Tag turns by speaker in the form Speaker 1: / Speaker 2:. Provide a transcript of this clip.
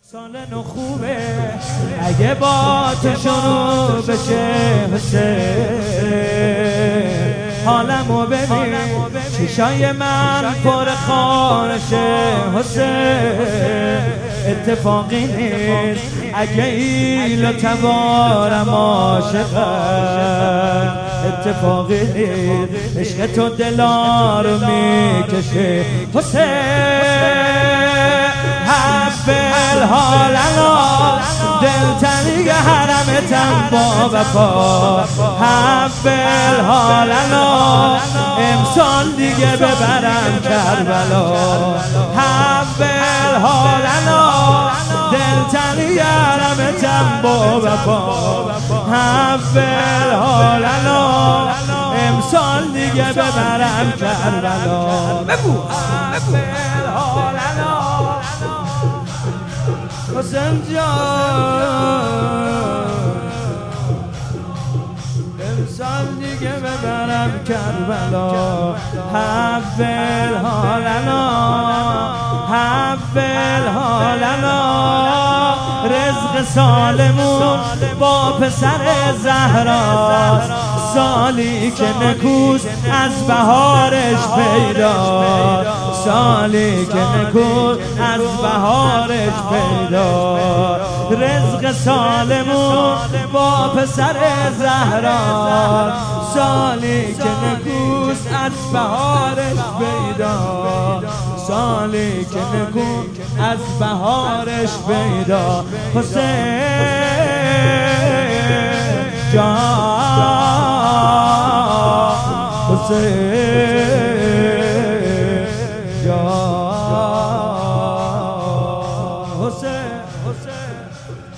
Speaker 1: سال نو خوبه اگه با تو شروع بشه حسین، حالمو ببین چشای من پر خارشه حسین، اتفاقی نیست اگه ایل و تبارم عاشقم، اتفاقی نیست عشق تو دلا رو میکشه حسین، حفل حالنا دلتنی حرمتم با وفا، حفل حالنا امسال دیگه ببرم کربلا، حفل حالنا دلتنی حرمتم با وفا، حفل حالنا امسال دیگه ببرم کربلا. بگو حفل حالنا حسین جان امسال دیگه ببرم کربلا، حفل حالنا حفل حالنا، رزق سالمون با پسر زهراست، سالی که نکوست از بهارش پیدا، سالی که نکوست از بهارش پیدا، رزق سالمون با پسر زهراست، سالی که نکوست از بهارش پیدا، سالی که نکوست از بهارش پیدا. حسین جان حسین جان حسین